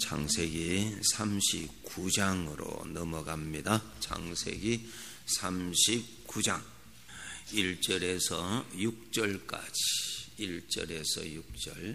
창세기 39장으로 넘어갑니다. 창세기 39장 1절에서 6절까지 1절에서 6절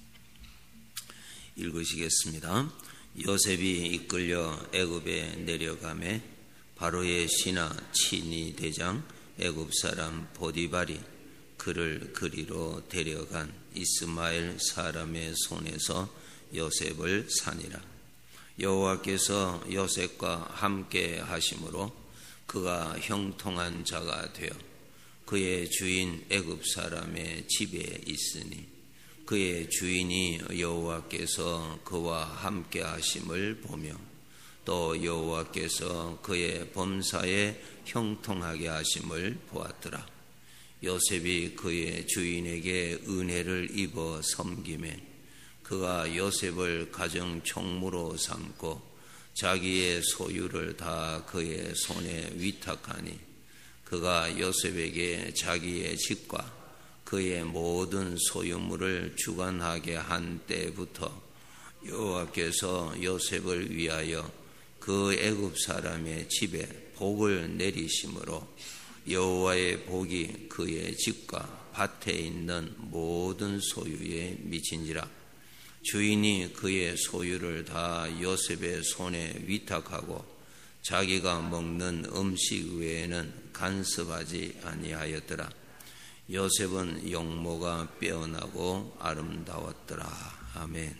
읽으시겠습니다. 요셉이 이끌려 애굽에 내려가매 바로의 신하 친위 대장 애굽 사람 보디발이 그를 그리로 데려간 이스마엘 사람의 손에서 요셉을 사니라. 여호와께서 요셉과 함께 하심으로 그가 형통한 자가 되어 그의 주인 애굽 사람의 집에 있으니 그의 주인이 여호와께서 그와 함께 하심을 보며 또 여호와께서 그의 범사에 형통하게 하심을 보았더라. 요셉이 그의 주인에게 은혜를 입어 섬기매 그가 요셉을 가정 총무로 삼고 자기의 소유를 다 그의 손에 위탁하니 그가 요셉에게 자기의 집과 그의 모든 소유물을 주관하게 한 때부터 여호와께서 요셉을 위하여 그 애굽 사람의 집에 복을 내리심으로 여호와의 복이 그의 집과 밭에 있는 모든 소유에 미친지라. 주인이 그의 소유를 다 요셉의 손에 위탁하고 자기가 먹는 음식 외에는 간섭하지 아니하였더라. 요셉은 용모가 빼어나고 아름다웠더라. 아멘.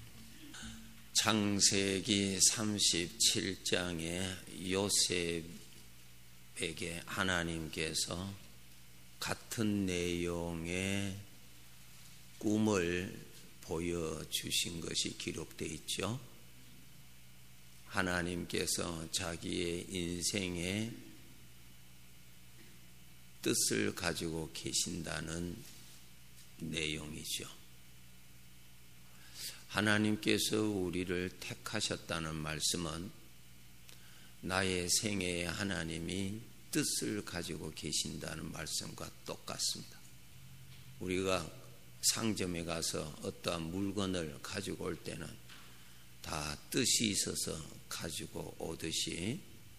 창세기 37장에 요셉에게 하나님께서 같은 내용의 꿈을 보여주신 것이 기록되어 있죠. 하나님께서 자기의 인생의 뜻을 가지고 계신다는 내용이죠. 하나님께서 우리를 택하셨다는 말씀은 나의 생애에 하나님이 뜻을 가지고 계신다는 말씀과 똑같습니다. 우리가 상점에 가서 어떠한 물건을 가지고 올 때는 다 뜻이 있어서 가지고 오듯이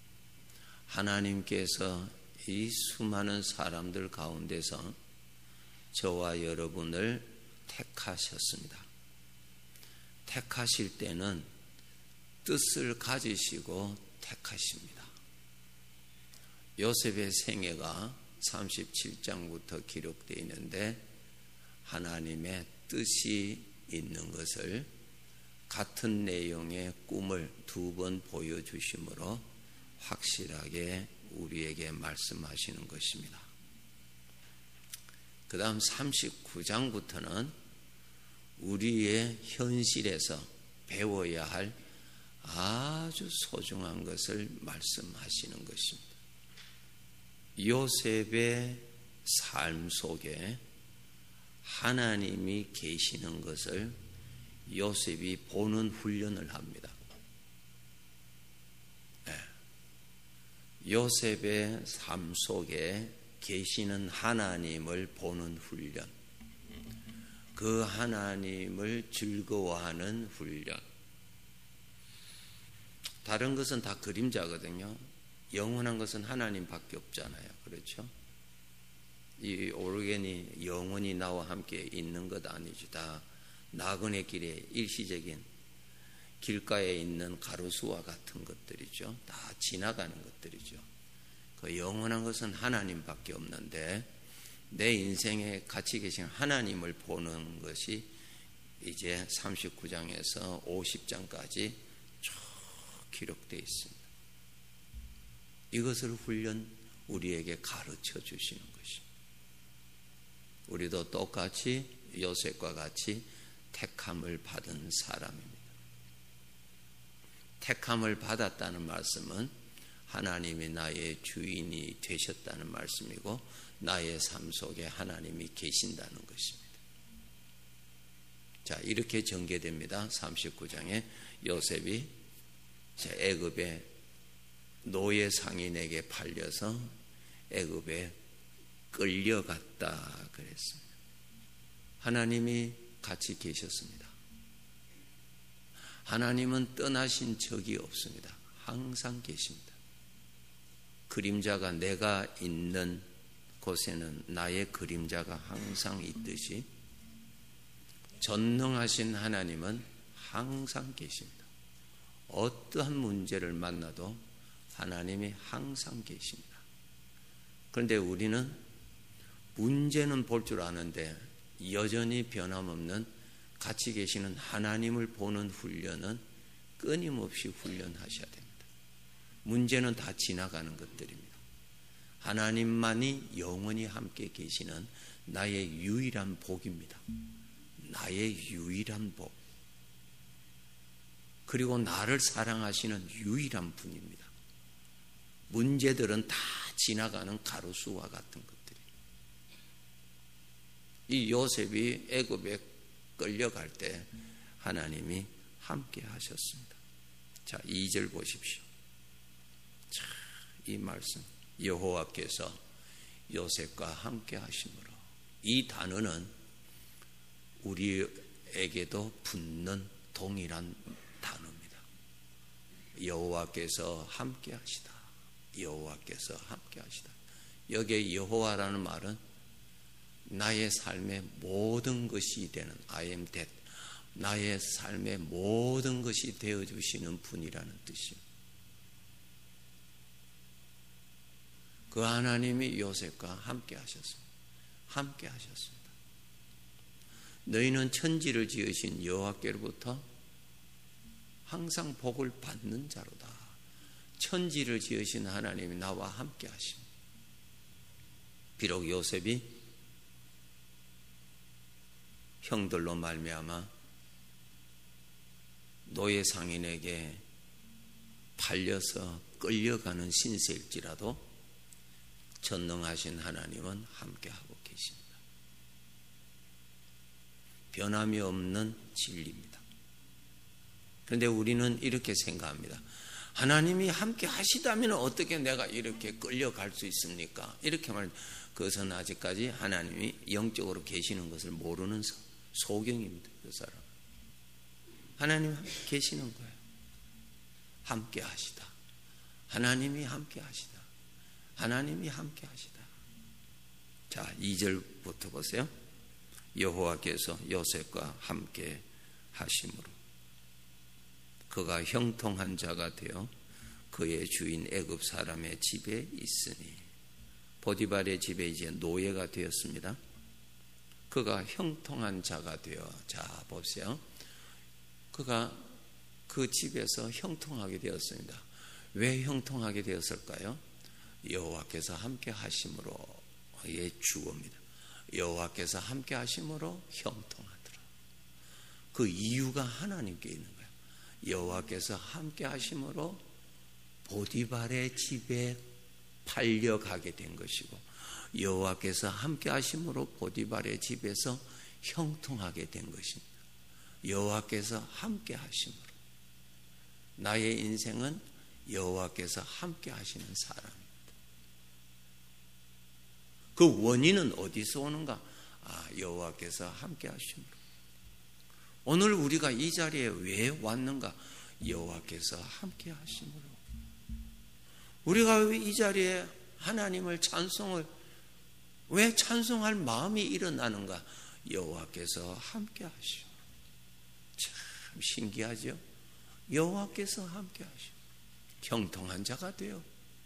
하나님께서 이 수많은 사람들 가운데서 저와 여러분을 택하셨습니다. 택하실 때는 뜻을 가지시고 택하십니다. 요셉의 생애가 37장부터 기록되어 있는데 하나님의 뜻이 있는 것을 같은 내용의 꿈을 2번 보여주심으로 확실하게 우리에게 말씀하시는 것입니다. 그 다음 39장부터는 우리의 현실에서 배워야 할 아주 소중한 것을 말씀하시는 것입니다. 요셉의 삶 속에 하나님이 계시는 것을 요셉이 보는 훈련을 합니다. 요셉의 삶 속에 계시는 하나님을 보는 훈련, 그 하나님을 즐거워하는 훈련. 다른 것은 다 그림자거든요. 영원한 것은 하나님밖에 없잖아요. 그렇죠? 이 오르겐이 영원히 나와 함께 있는 것 아니지. 다 나그네 길의 일시적인 길가에 있는 가로수와 같은 것들이죠. 다 지나가는 것들이죠. 그 영원한 것은 하나님밖에 없는데 내 인생에 같이 계신 하나님을 보는 것이 이제 39장에서 50장까지 쭉 기록되어 있습니다. 이것을 우리에게 가르쳐 주시는 것입니다. 우리도 똑같이 요셉과 같이 택함을 받은 사람입니다. 택함을 받았다는 말씀은 하나님이 나의 주인이 되셨다는 말씀이고 나의 삶 속에 하나님이 계신다는 것입니다. 자, 이렇게 전개됩니다. 39장에 요셉이 애굽의 노예 상인에게 팔려서 애굽에 끌려갔다 그랬습니다. 하나님이 같이 계셨습니다. 하나님은 떠나신 적이 없습니다. 항상 계십니다. 그림자가 내가 있는 곳에는 나의 그림자가 항상 있듯이 전능하신 하나님은 항상 계십니다. 어떠한 문제를 만나도 하나님이 항상 계십니다. 그런데 우리는 문제는 볼 줄 아는데 여전히 변함없는 같이 계시는 하나님을 보는 훈련은 끊임없이 훈련하셔야 됩니다. 문제는 다 지나가는 것들입니다. 하나님만이 영원히 함께 계시는 나의 유일한 복입니다. 나의 유일한 복. 그리고 나를 사랑하시는 유일한 분입니다. 문제들은 다 지나가는 가로수와 같은 것들이에요. 이 요셉이 애굽에 끌려갈 때 하나님이 함께 하셨습니다. 자, 2절 보십시오. 자, 이 말씀. 여호와께서 요셉과 함께 하심으로. 이 단어는 우리에게도 붙는 동일한 단어입니다. 여호와께서 함께 하시다. 여호와께서 함께 하시다. 여기에 여호와라는 말은 나의 삶의 모든 것이 되는 I am that. 나의 삶의 모든 것이 되어주시는 분이라는 뜻입니다. 그 하나님이 요셉과 함께 하셨습니다. 함께 하셨습니다. 너희는 천지를 지으신 여호와께로부터 항상 복을 받는 자로다. 천지를 지으신 하나님이 나와 함께 하십니다. 비록 요셉이 형들로 말미암아 노예 상인에게 팔려서 끌려가는 신세일지라도 전능하신 하나님은 함께하고 계십니다. 변함이 없는 진리입니다. 그런데 우리는 이렇게 생각합니다. 하나님이 함께 하시다면 어떻게 내가 이렇게 끌려갈 수 있습니까? 이렇게 말합니다. 그것은 아직까지 하나님이 영적으로 계시는 것을 모르는 소경입니다. 그 사람. 하나님 계시는 거예요. 함께 하시다. 하나님이 함께 하시다. 하나님이 함께 하시다. 자, 2절부터 보세요. 여호와께서 요셉과 함께 하심으로 그가 형통한 자가 되어 그의 주인 애굽 사람의 집에 있으니. 보디발의 집에 이제 노예가 되었습니다. 그가 형통한 자가 되어. 자, 보세요. 그가 그 집에서 형통하게 되었습니다. 왜 형통하게 되었을까요? 여호와께서 함께 하심으로의 주어입니다. 여호와께서 함께 하심으로 형통하더라. 그 이유가 하나님께 있는 거예요. 여호와께서 함께 하심으로 보디발의 집에 팔려가게 된 것이고, 여호와께서 함께 하심으로 보디발의 집에서 형통하게 된 것입니다. 여호와께서 함께 하심으로 나의 인생은 여호와께서 함께 하시는 사람입니다. 그 원인은 어디서 오는가? 여호와께서 함께 하심으로. 오늘 우리가 이 자리에 왜 왔는가? 여호와께서 함께 하심으로. 우리가 왜 이 자리에 하나님을 왜 찬송할 마음이 일어나는가? 여호와께서 함께 하심으로. 참 신기하죠? 여호와께서 함께 하심으로 형통한 자가 되어.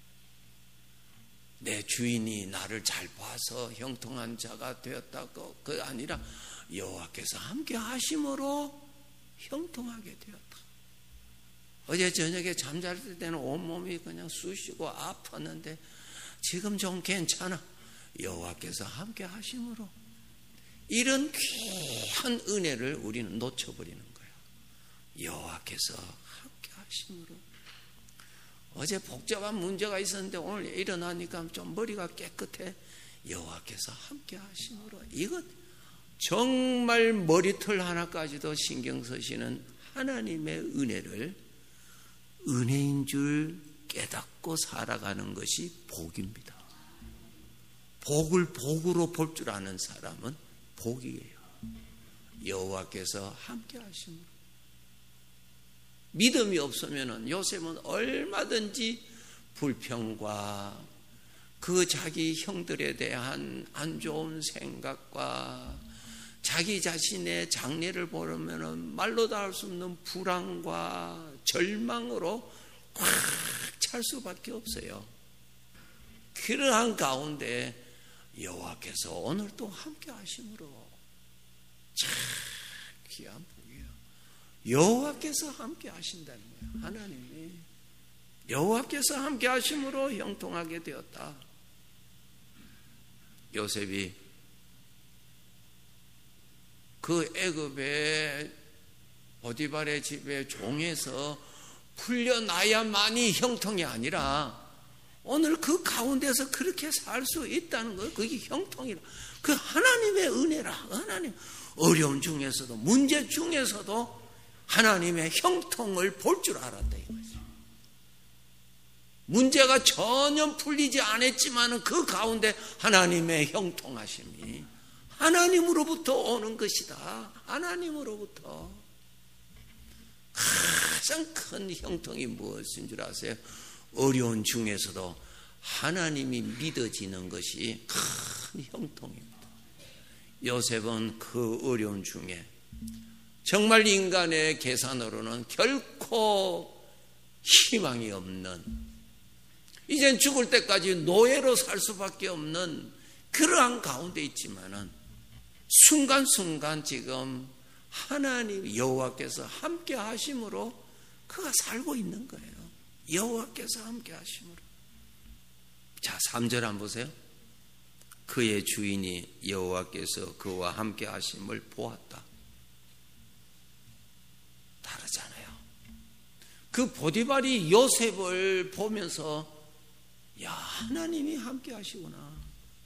내 주인이 나를 잘 봐서 형통한 자가 되었다고 그 아니라 여호와께서 함께 하심으로 형통하게 되었다. 어제 저녁에 잠잘 때는 온몸이 그냥 쑤시고 아팠는데 지금 좀 괜찮아. 여호와께서 함께 하심으로. 이런 귀한 은혜를 우리는 놓쳐버리는 거예요. 여호와께서 함께 하심으로. 어제 복잡한 문제가 있었는데 오늘 일어나니까 좀 머리가 깨끗해. 여호와께서 함께 하심으로. 이것 정말 머리털 하나까지도 신경 쓰시는 하나님의 은혜를 은혜인 줄 깨닫고 살아가는 것이 복입니다. 복을 복으로 볼 줄 아는 사람은 복이에요. 여호와께서 함께 하심으로. 믿음이 없으면 요셉은 얼마든지 불평과 그 자기 형들에 대한 안 좋은 생각과 자기 자신의 장래를 보려면 말로 다 할 수 없는 불안과 절망으로 확 찰 수밖에 없어요. 그러한 가운데 여호와께서 오늘도 함께 하심으로 참 귀한 복이에요. 여호와께서 함께 하신다는 거예요. 하나님이 여호와께서 함께 하심으로 형통하게 되었다. 요셉이 그 애굽의 보디발의 집에 종에서 풀려나야만이 형통이 아니라 오늘 그 가운데서 그렇게 살 수 있다는 거예요. 그게 형통이라. 그 하나님의 은혜라. 하나님 어려움 중에서도 문제 중에서도 하나님의 형통을 볼 줄 알았다 이거죠. 문제가 전혀 풀리지 않았지만 그 가운데 하나님의 형통하심이 하나님으로부터 오는 것이다. 하나님으로부터. 가장 큰 형통이 무엇인 줄 아세요? 어려운 중에서도 하나님이 믿어지는 것이 큰 형통입니다. 요셉은 그 어려운 중에 정말 인간의 계산으로는 결코 희망이 없는, 이젠 죽을 때까지 노예로 살 수밖에 없는 그러한 가운데 있지만은 순간순간 지금 하나님 여호와께서 함께 하심으로 그가 살고 있는 거예요. 여호와께서 함께 하심으로. 자, 3절 한번 보세요. 그의 주인이 여호와께서 그와 함께 하심을 보았다. 다르잖아요. 그 보디발이 요셉을 보면서 야, 하나님이 함께 하시구나.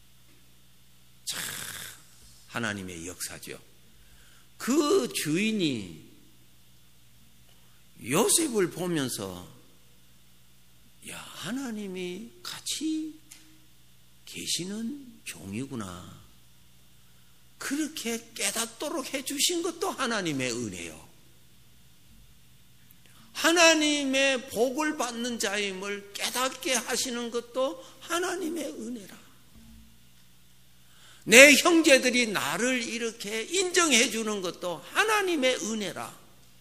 참 하나님의 역사죠. 그 주인이 요셉을 보면서 야, 하나님이 같이 계시는 종이구나. 그렇게 깨닫도록 해주신 것도 하나님의 은혜요. 하나님의 복을 받는 자임을 깨닫게 하시는 것도 하나님의 은혜라. 내 형제들이 나를 이렇게 인정해 주는 것도 하나님의 은혜라.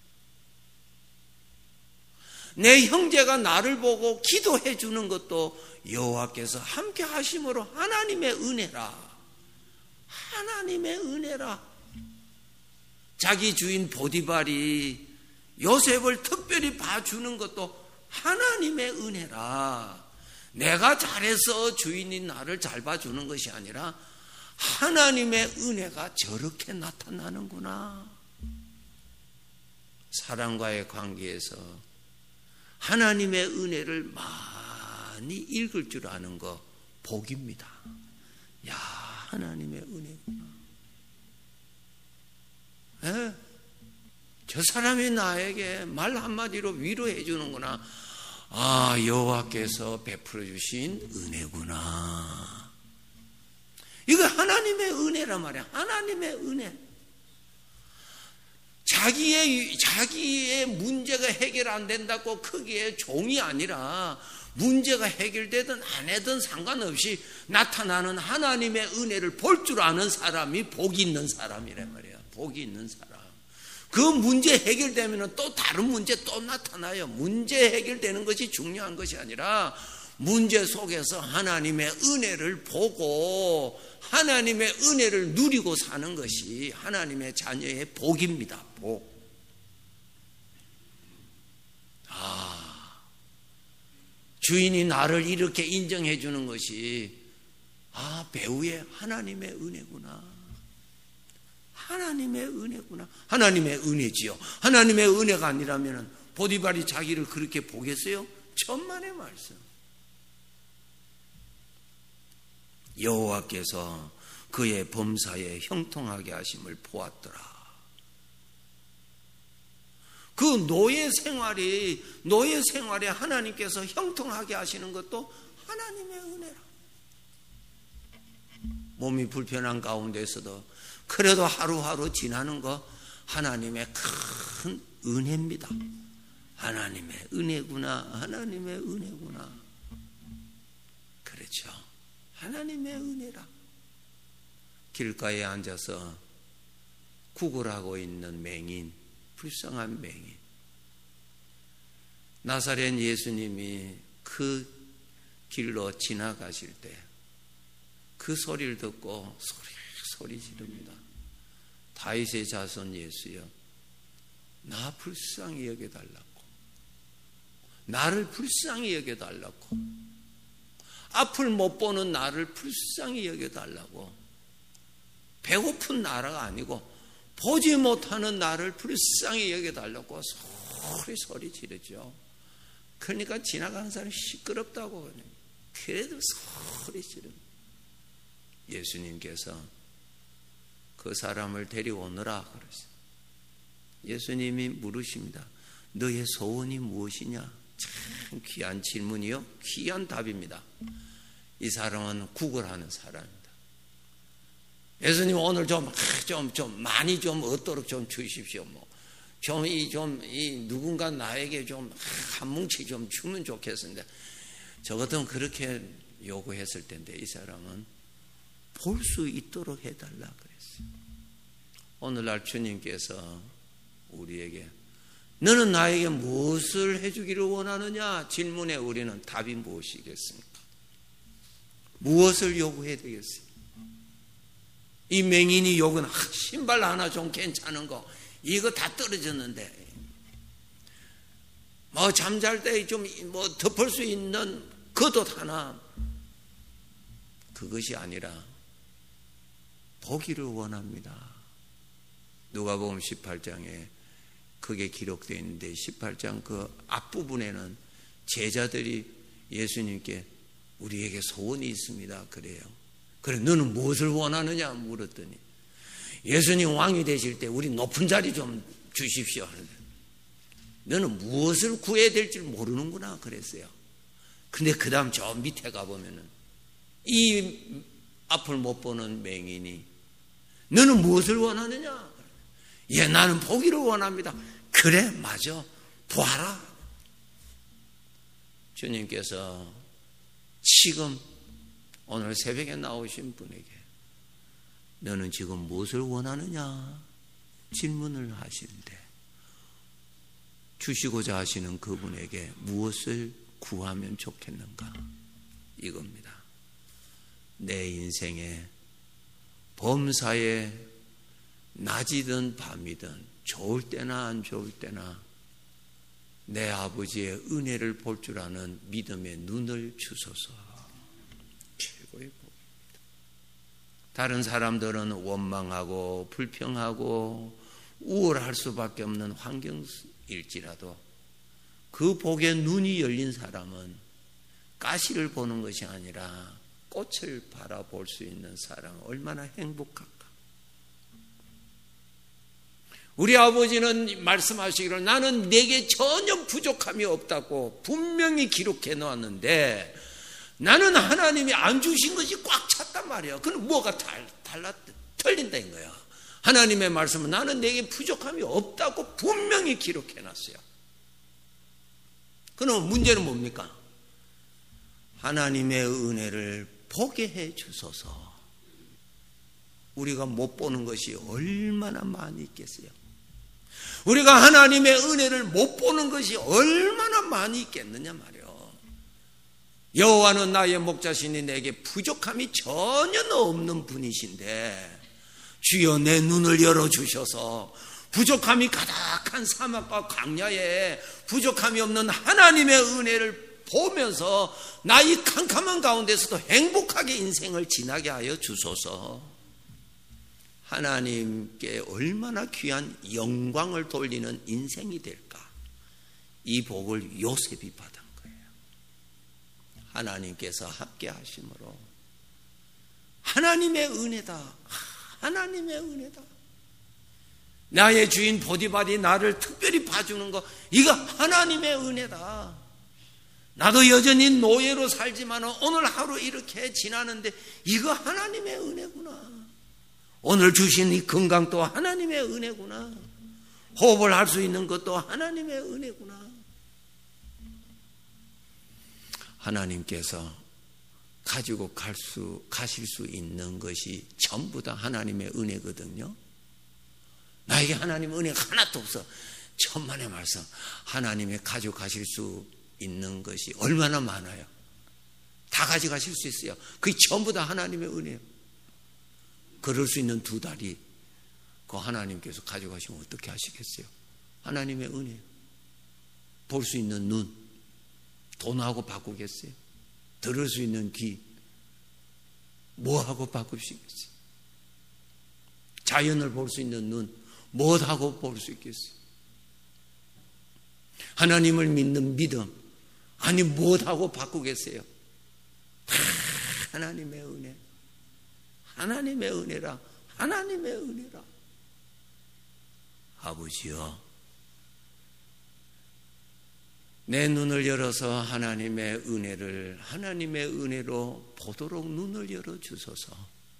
내 형제가 나를 보고 기도해 주는 것도 여호와께서 함께 하심으로 하나님의 은혜라. 하나님의 은혜라. 자기 주인 보디발이 요셉을 특별히 봐주는 것도 하나님의 은혜라. 내가 잘해서 주인이 나를 잘 봐주는 것이 아니라 하나님의 은혜가 저렇게 나타나는구나. 사람과의 관계에서 하나님의 은혜를 많이 읽을 줄 아는 거 복입니다. 야, 하나님의 은혜구나. 에? 저 사람이 나에게 말 한마디로 위로해 주는구나. 아, 여호와께서 베풀어 주신 은혜구나. 이거 하나님의 은혜란 말이야. 하나님의 은혜. 자기의 문제가 해결 안 된다고 크게 종이 아니라 문제가 해결되든 안 하든 상관없이 나타나는 하나님의 은혜를 볼 줄 아는 사람이 복이 있는 사람이란 말이야. 복이 있는 사람. 그 문제 해결되면 또 다른 문제 또 나타나요. 문제 해결되는 것이 중요한 것이 아니라 문제 속에서 하나님의 은혜를 보고 하나님의 은혜를 누리고 사는 것이 하나님의 자녀의 복입니다. 복. 주인이 나를 이렇게 인정해 주는 것이 배우의 하나님의 은혜구나. 하나님의 은혜구나. 하나님의 은혜지요. 하나님의 은혜가 아니라면 보디발이 자기를 그렇게 보겠어요? 천만의 말씀. 여호와께서 그의 범사에 형통하게 하심을 보았더라. 그 노예 생활에 하나님께서 형통하게 하시는 것도 하나님의 은혜라. 몸이 불편한 가운데서도 그래도 하루하루 지나는 거 하나님의 큰 은혜입니다. 하나님의 은혜구나, 하나님의 은혜구나. 그렇죠. 하나님의 은혜라. 길가에 앉아서 구걸하고 있는 맹인, 불쌍한 맹인. 나사렛 예수님이 그 길로 지나가실 때 그 소리를 듣고 소리 지릅니다. 다윗의 자손 예수여, 나 불쌍히 여겨달라고, 나를 불쌍히 여겨달라고, 앞을 못 보는 나를 불쌍히 여겨달라고, 배고픈 나라가 아니고 보지 못하는 나를 불쌍히 여겨달라고 소리 지르죠. 그러니까 지나가는 사람이 시끄럽다고, 그래도 소리 지릅니다. 예수님께서 그 사람을 데려오느라 그러세요. 예수님이 물으십니다. 너의 소원이 무엇이냐? 참 귀한 질문이요, 귀한 답입니다. 이 사람은 구걸하는 사람입니다. 예수님 오늘 좀 많이 좀 얻도록 좀 주십시오. 누군가 나에게 좀 한 뭉치 좀 주면 좋겠는데, 저 같으면 그렇게 요구했을 텐데 이 사람은 볼 수 있도록 해달라 그랬어요. 오늘날 주님께서 우리에게 너는 나에게 무엇을 해주기를 원하느냐 질문에 우리는 답이 무엇이겠습니까? 무엇을 요구해야 되겠어요? 이 맹인이 요구는 신발 하나 좀 괜찮은 거, 이거 다 떨어졌는데 잠잘 때 좀 덮을 수 있는 겉옷 하나, 그것이 아니라 보기를 원합니다. 누가복음 18장에 그게 기록되어 있는데 18장 그 앞부분에는 제자들이 예수님께 우리에게 소원이 있습니다 그래요. 그래 너는 무엇을 원하느냐 물었더니 예수님 왕이 되실 때 우리 높은 자리 좀 주십시오. 너는 무엇을 구해야 될지 모르는구나 그랬어요. 근데 그 다음 저 밑에 가보면은 이 앞을 못 보는 맹인이 너는 무엇을 원하느냐? 예, 나는 보기를 원합니다. 그래, 맞아. 보아라. 주님께서 지금 오늘 새벽에 나오신 분에게 너는 지금 무엇을 원하느냐? 질문을 하시는데 주시고자 하시는 그분에게 무엇을 구하면 좋겠는가? 이겁니다. 내 인생에 범사에 낮이든 밤이든 좋을 때나 안 좋을 때나 내 아버지의 은혜를 볼 줄 아는 믿음의 눈을 주소서. 최고의 복입니다. 다른 사람들은 원망하고 불평하고 우월할 수밖에 없는 환경일지라도 그 복에 눈이 열린 사람은 가시를 보는 것이 아니라 꽃을 바라볼 수 있는 사람, 얼마나 행복할까. 우리 아버지는 말씀하시기를 나는 내게 전혀 부족함이 없다고 분명히 기록해 놓았는데 나는 하나님이 안 주신 것이 꽉 찼단 말이야. 그럼 뭐가 틀린다는 거야. 하나님의 말씀은 나는 내게 부족함이 없다고 분명히 기록해 놨어요. 그럼 문제는 뭡니까? 하나님의 은혜를 보게 해 주소서. 우리가 못 보는 것이 얼마나 많이 있겠어요. 우리가 하나님의 은혜를 못 보는 것이 얼마나 많이 있겠느냐 말이요. 여호와는 나의 목자시니 내게 부족함이 전혀 없는 분이신데 주여 내 눈을 열어주셔서 부족함이 가득한 사막과 광야에 부족함이 없는 하나님의 은혜를 보면서 나의 캄캄한 가운데서도 행복하게 인생을 지나게 하여 주소서. 하나님께 얼마나 귀한 영광을 돌리는 인생이 될까. 이 복을 요셉이 받은 거예요. 하나님께서 함께 하심으로 하나님의 은혜다. 하나님의 은혜다. 나의 주인 보디발이 나를 특별히 봐주는 거, 이거 하나님의 은혜다. 나도 여전히 노예로 살지만 오늘 하루 이렇게 지나는데 이거 하나님의 은혜구나. 오늘 주신 이 건강도 하나님의 은혜구나. 호흡을 할 수 있는 것도 하나님의 은혜구나. 하나님께서 가지고 가실 수 있는 것이 전부 다 하나님의 은혜거든요. 나에게 하나님 은혜가 하나도 없어. 천만의 말씀. 하나님의 가져가실 수 있는 것이 얼마나 많아요. 다 가져가실 수 있어요. 그게 전부 다 하나님의 은혜예요. 걸을 수 있는 두 다리, 그 하나님께서 가져가시면 어떻게 하시겠어요? 하나님의 은혜예요. 볼 수 있는 눈, 돈하고 바꾸겠어요? 들을 수 있는 귀, 뭐하고 바꾸시겠어요? 자연을 볼 수 있는 눈, 뭐하고 볼 수 있겠어요? 하나님을 믿는 믿음, 아니 뭐하고 바꾸겠어요? 다 하나님의 은혜, 하나님의 은혜라, 하나님의 은혜라. 아버지여, 내 눈을 열어서 하나님의 은혜를 하나님의 은혜로 보도록 눈을 열어주소서.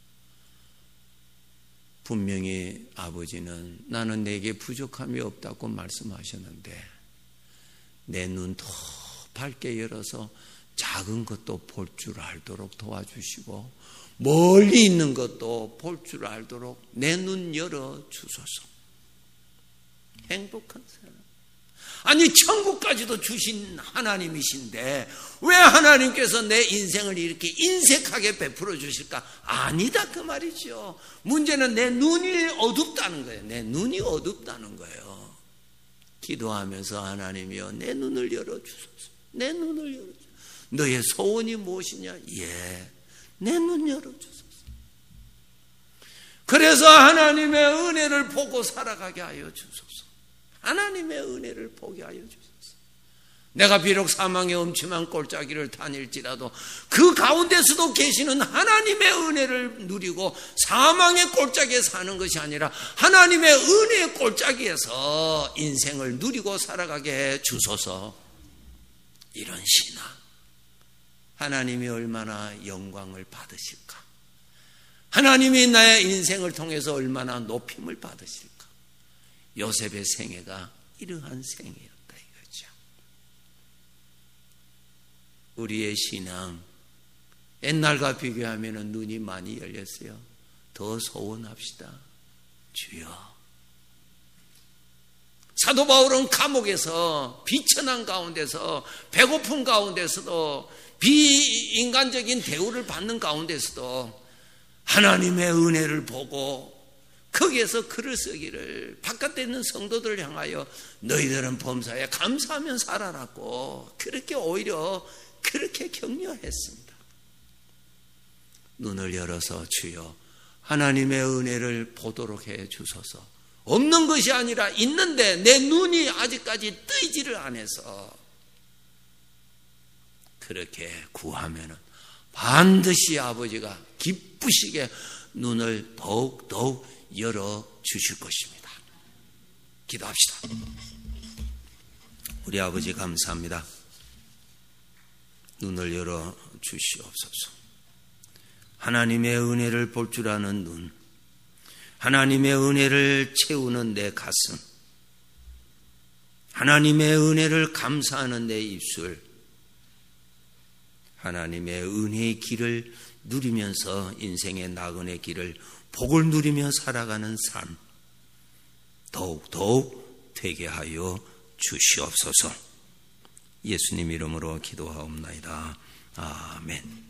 분명히 아버지는 나는 내게 부족함이 없다고 말씀하셨는데 내 눈 더 밝게 열어서 작은 것도 볼 줄 알도록 도와주시고 멀리 있는 것도 볼 줄 알도록 내 눈 열어주소서. 행복한 사람, 아니 천국까지도 주신 하나님이신데 왜 하나님께서 내 인생을 이렇게 인색하게 베풀어 주실까? 아니다 그 말이죠. 문제는 내 눈이 어둡다는 거예요. 내 눈이 어둡다는 거예요. 기도하면서 하나님이여 내 눈을 열어주소서. 내 눈을 열어주소서. 너의 소원이 무엇이냐? 예, 내 눈 열어주소서. 그래서 하나님의 은혜를 보고 살아가게 하여 주소서. 하나님의 은혜를 보게 하여 주소서. 내가 비록 사망의 음침한 골짜기를 다닐지라도 그 가운데서도 계시는 하나님의 은혜를 누리고 사망의 골짜기에 사는 것이 아니라 하나님의 은혜의 골짜기에서 인생을 누리고 살아가게 해 주소서. 이런 신앙, 하나님이 얼마나 영광을 받으실까? 하나님이 나의 인생을 통해서 얼마나 높임을 받으실까? 요셉의 생애가 이러한 생애였다 이거죠. 우리의 신앙 옛날과 비교하면 눈이 많이 열렸어요. 더 소원합시다. 주여. 사도 바울은 감옥에서 비천한 가운데서 배고픈 가운데서도 비인간적인 대우를 받는 가운데서도 하나님의 은혜를 보고 거기에서 글을 쓰기를 바깥에 있는 성도들을 향하여 너희들은 범사에 감사하면 살아라고 그렇게 오히려 그렇게 격려했습니다. 눈을 열어서 주여 하나님의 은혜를 보도록 해 주소서. 없는 것이 아니라 있는데 내 눈이 아직까지 뜨이지를 않아서 그렇게 구하면 반드시 아버지가 기쁘시게 눈을 더욱 열어주실 것입니다. 기도합시다. 우리 아버지 감사합니다. 눈을 열어주시옵소서. 하나님의 은혜를 볼 줄 아는 눈, 하나님의 은혜를 채우는 내 가슴, 하나님의 은혜를 감사하는 내 입술, 하나님의 은혜의 길을 누리면서 인생의 나그네 길을 복을 누리며 살아가는 삶 더욱 되게 하여 주시옵소서. 예수님 이름으로 기도하옵나이다. 아멘.